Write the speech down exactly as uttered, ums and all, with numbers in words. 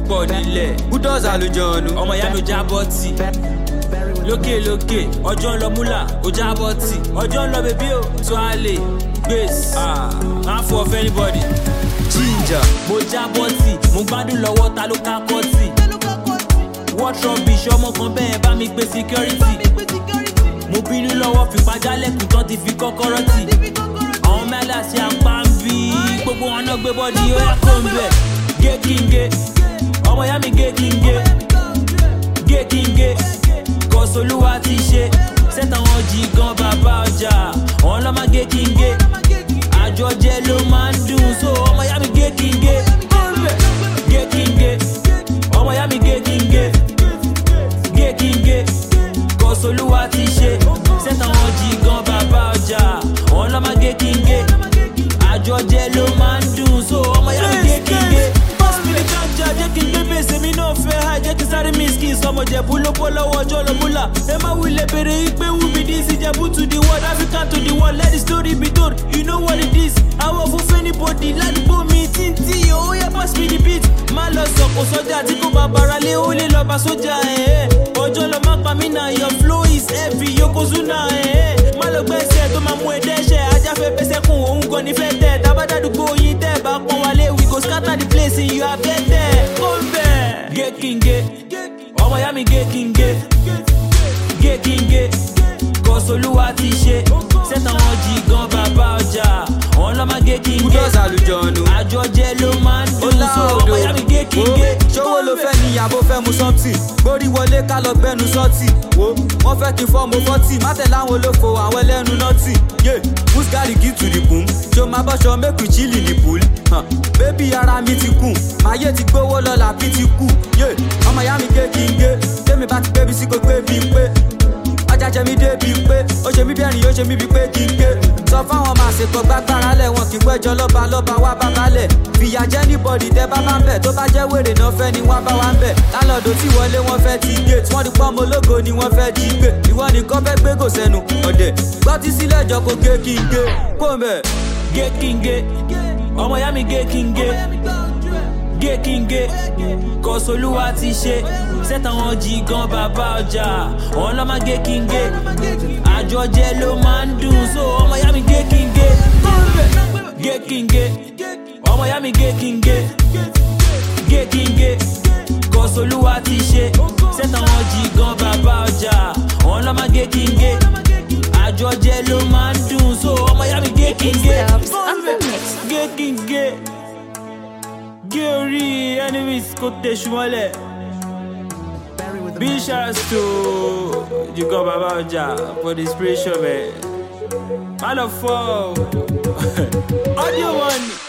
pọ̀ nílẹ̀ bulldozer ló jọ̀ọ́nù ọmọ ìyá mi ò jábọ́ tì lókè lókè ọjọ́ ń lọ múlà ó jábọ́ tì ọjọ́ ń lọ bèbí o tó a lè gbèsè máa fọ ọ̀fẹ́ anybody ginger mo jábọ́ tì mo gbádùn lọ́wọ́ ta ló ká kọ́ tì what rubbish ọmọ kan bẹ́ẹ̀ bá mi gbé security mo bínú lọ́wọ́ fipá jálẹ̀kùn tán ti fi kọ́kọ́rọ́ tì àwọn mẹ́lá ṣe àpá ń bí gbogbo wọn náà gbé bọ́dí ó yà kó ń bẹ̀ gé kí n gé ọmọ ìyá mi gé kí n gé gé kí n gé kọ́sọ́lúwa ti ṣe sẹ́tà wọn jí gan bàbá ọjà wọn lọ́ máa gé kí n gé àjọjẹ ló máa ń dùn so ọmọ ìyá mi gé kí n gé gé kí n gé ọmọ ìyá mi gé kí n gé gé kí n gé kọ́sọ́lúwa ti ṣe sẹ́tà wọn jí gan bàbá ọjà wọn lọ́ máa gé kí n gé àjọjẹ ló máa ń dùn so ọmọ ìyá mi gé kí n gé. pass me the ganja jẹ́ kí n gbé bèsè mi náà fẹ́ ha jẹ́ kí sáré mi skis ọmọ jẹ̀bú ló bọ́ lọ́wọ́ ọjọ́ lọ múlà ẹ má wulẹ̀ bèrè ìpè wù mí dí sí jẹ̀bú to the world African to the world let the story be told you know what it is àwọn fún fẹ́nibọ̀dì ládùúgbò mi títí ó yẹ pass me the beat má lọ sọ̀kò sọ́jà tí kò bá bara lé ó lè lọ bá sójà ẹ̀ ọjọ́ lọ má pa mí náà your flow is heavy yokozuna ẹ̀ má lọ gbẹ́sẹ̀ tó máa mú ẹ dẹ́ṣẹ̀ ajáfẹ́ bẹ́sẹ̀kùn òun gan ní fẹ́ tẹ̀ tábàdàdúgbò yín tẹ̀ bá pọ́n wálé we go scatter the place in you abẹ́tẹ̀ kó bẹ́ẹ̀. gé kí n gé ọmọ ìyá mi gé kí n gé gé kí n gé kọ́sọ́lúwa ti ṣe sẹ́tà wọn jí gan bàbá ọjà wọn lọ́ máa gé kí n gé bulldozer ló jọ̀ọ́nù àjọjẹ ló máa ń dùn so ọmọ ìyá mi gé kí n gé. ṣówó ló fẹ́ ní ìyàbò fẹ́ mu something gbórí wọlé ká lọ gbẹnu sọ́ọ̀tì wo wọ́n fẹ́ kí n fọ́ mo fọ́tì má tẹ̀lé àwọn olófo àwọn ẹlẹ́nu nọ́ọ̀tì yé who's gary give to the boom ṣó máa bọ́ṣọ make we chill in the pool bébí ara mi ti kùn máyé ti gbówó lọ́la bí ti kù yé ọmọ ìyá mi gé kí n gé tèmi bá ti gbé bí sí kò gbé bí pé ọjà jẹ mi débi pé ó ṣe mí bí ẹ̀rín ó ṣe mí bí pé kí n gé sọ fáwọn máa ṣètò gbàgbára lẹ̀ wọn kì í gbẹ́jọ́ lọ́ba lọ́ba wá bá balẹ̀ fìyà jẹ́ níbọ̀dì tẹ́ bá bá ń bẹ̀ tó bá jẹ́ wèrè náà fẹ́ ni wọ́n bá wá ń bẹ̀ lálọ́dọ̀ tí wọlé wọn fẹ́ ti gé tí wọ́n di pọ́nmọ ológo ni wọ́n fẹ́ jí gbé ìwọ nìkan fẹ́ gbé gò sẹ́nu ọ̀dẹ̀ gbọ́ tí sílẹ̀ jọ kó gé kí n gé kó ń bẹ̀. gé kí n gé ọmọ ìyá mi gé kí n gé gé kí n gé kọ́sọ́lúwa ti ṣe sẹ́tà wọn jí gan bàbá ọjà wọn lọ́ máa gé kí n gé àjọjẹ ló máa ń dùn so ọmọ ìyá mi gé kí n gé gé kí n gé ọmọ ìyá mi gé kí n gé gé kí n gé kọ́sọ́lúwa ti ṣe sẹ́tà wọn jí gan bàbá ọjà wọn lọ́ máa gé kí n gé àjọjẹ ló máa ń dùn so ọmọ ìyá mi gé kí n gé gé kí n gé gé orí enemies kò tẹ̀sù mọ́lẹ̀. Big shouts to Jigan Baba Oja for the inspiration, man. Man of fall. Audio one.